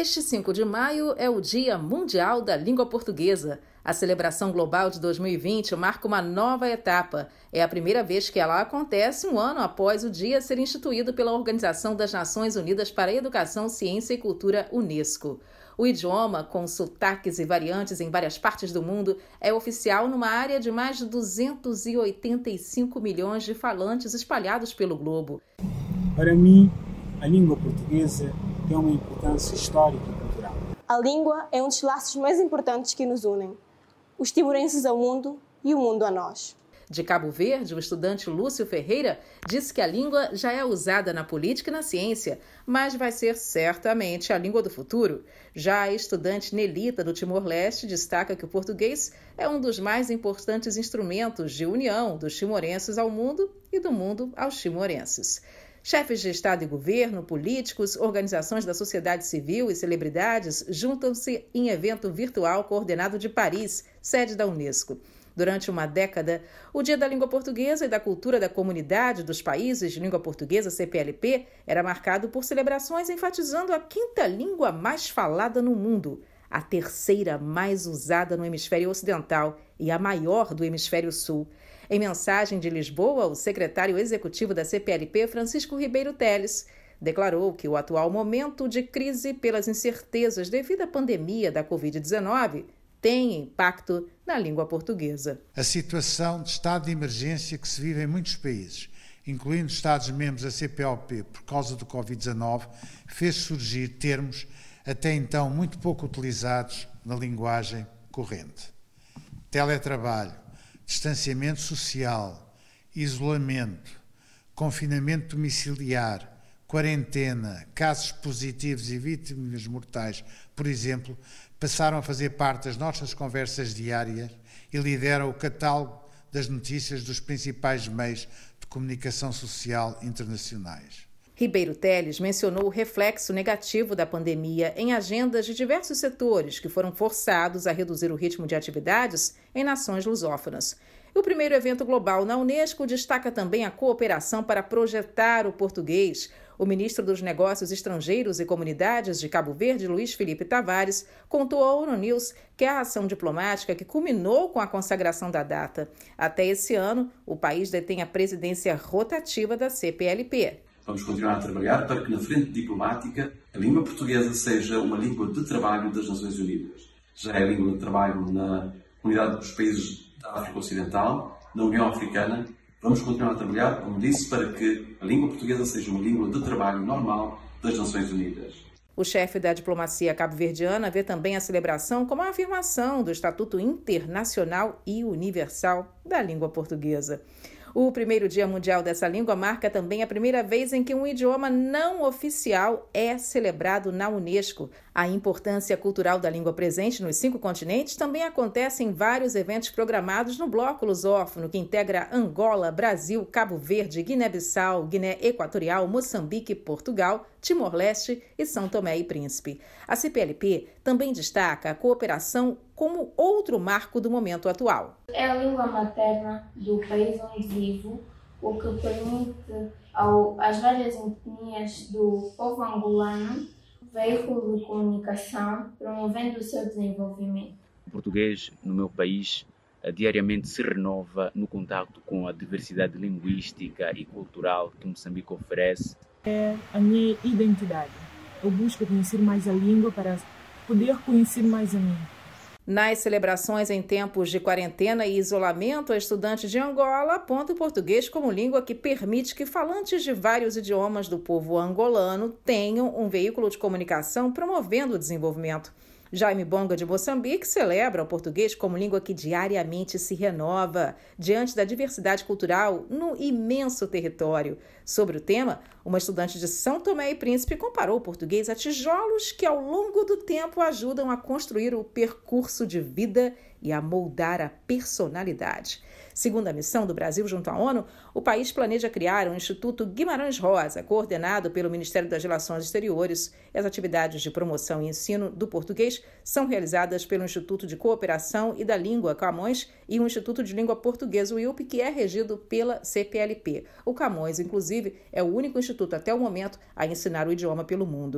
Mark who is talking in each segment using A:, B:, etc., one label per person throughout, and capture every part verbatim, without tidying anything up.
A: Este cinco de maio é o Dia Mundial da Língua Portuguesa. A celebração global de dois mil e vinte marca uma nova etapa. É a primeira vez que ela acontece um ano após o dia ser instituído pela Organização das Nações Unidas para a Educação, Ciência e Cultura, Unesco. O idioma, com sotaques e variantes em várias partes do mundo, é oficial numa área de mais de duzentos e oitenta e cinco milhões de falantes espalhados pelo globo.
B: Para mim, a língua portuguesa tem uma importância histórica e cultural.
C: A língua é um dos laços mais importantes que nos unem. Os timorenses ao mundo e o mundo a nós.
A: De Cabo Verde, o estudante Lúcio Ferreira disse que a língua já é usada na política e na ciência, mas vai ser certamente a língua do futuro. Já a estudante Nelita, do Timor-Leste, destaca que o português é um dos mais importantes instrumentos de união dos timorenses ao mundo e do mundo aos timorenses. Chefes de Estado e governo, políticos, organizações da sociedade civil e celebridades juntam-se em evento virtual coordenado de Paris, sede da Unesco. Durante uma década, o Dia da Língua Portuguesa e da Cultura da Comunidade dos Países de Língua Portuguesa, C P L P, era marcado por celebrações enfatizando a quinta língua mais falada no mundo, a terceira mais usada no hemisfério ocidental e a maior do hemisfério sul. Em mensagem de Lisboa, o secretário executivo da C P L P, Francisco Ribeiro Teles, declarou que o atual momento de crise pelas incertezas devido à pandemia da covid dezenove tem impacto na língua portuguesa.
D: A situação de estado de emergência que se vive em muitos países, incluindo Estados-membros da C P L P por causa do covid dezenove, fez surgir termos até então muito pouco utilizados na linguagem corrente. Teletrabalho, distanciamento social, isolamento, confinamento domiciliar, quarentena, casos positivos e vítimas mortais, por exemplo, passaram a fazer parte das nossas conversas diárias e lideram o catálogo das notícias dos principais meios de comunicação social internacionais.
A: Ribeiro Teles mencionou o reflexo negativo da pandemia em agendas de diversos setores que foram forçados a reduzir o ritmo de atividades em nações lusófonas. O primeiro evento global na Unesco destaca também a cooperação para projetar o português. O ministro dos Negócios Estrangeiros e Comunidades de Cabo Verde, Luiz Felipe Tavares, contou à ONU News que a ação diplomática que culminou com a consagração da data. Até esse ano, o país detém a presidência rotativa da C P L P.
E: Vamos continuar a trabalhar para que na frente diplomática a língua portuguesa seja uma língua de trabalho das Nações Unidas. Já é a língua de trabalho na Comunidade dos Países da África Ocidental, na União Africana. Vamos continuar a trabalhar, como disse, para que a língua portuguesa seja uma língua de trabalho normal das Nações Unidas.
A: O chefe da diplomacia cabo-verdiana vê também a celebração como a afirmação do Estatuto Internacional e Universal da Língua Portuguesa. O primeiro Dia Mundial dessa língua marca também a primeira vez em que um idioma não oficial é celebrado na Unesco. A importância cultural da língua presente nos cinco continentes também acontece em vários eventos programados no Bloco Lusófono, que integra Angola, Brasil, Cabo Verde, Guiné-Bissau, Guiné Equatorial, Moçambique, Portugal, Timor-Leste e São Tomé e Príncipe. A C P L P também destaca a cooperação como outro marco do momento atual.
F: É a língua materna do país onde vivo, o que permite ao, às várias etnias do povo angolano veículo de comunicação, promovendo o seu desenvolvimento.
G: O português, no meu país, diariamente se renova no contato com a diversidade linguística e cultural que Moçambique oferece.
H: É a minha identidade. Eu busco conhecer mais a língua para poder conhecer mais a mim.
A: Nas celebrações em tempos de quarentena e isolamento, a estudante de Angola aponta o português como língua que permite que falantes de vários idiomas do povo angolano tenham um veículo de comunicação promovendo o desenvolvimento. Jaime Bonga, de Moçambique, celebra o português como língua que diariamente se renova diante da diversidade cultural no imenso território. Sobre o tema, uma estudante de São Tomé e Príncipe comparou o português a tijolos que, ao longo do tempo, ajudam a construir o percurso de vida e a moldar a personalidade. Segundo a missão do Brasil junto à ONU, o país planeja criar um Instituto Guimarães Rosa, coordenado pelo Ministério das Relações Exteriores. As atividades de promoção e ensino do português são realizadas pelo Instituto de Cooperação e da Língua Camões e o Instituto de Língua Portuguesa, o I U P, que é regido pela C P L P. O Camões, inclusive, é o único instituto até o momento a ensinar o idioma pelo mundo.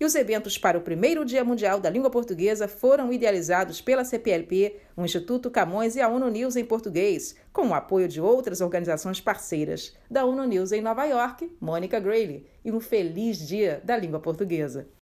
A: E os eventos para o primeiro Dia Mundial da Língua Portuguesa foram idealizados pela C P L P, o Instituto Camões e a ONU News em português, com o apoio de outras organizações parceiras. Da ONU News em Nova York, Mônica Grayle. E um feliz Dia da Língua Portuguesa.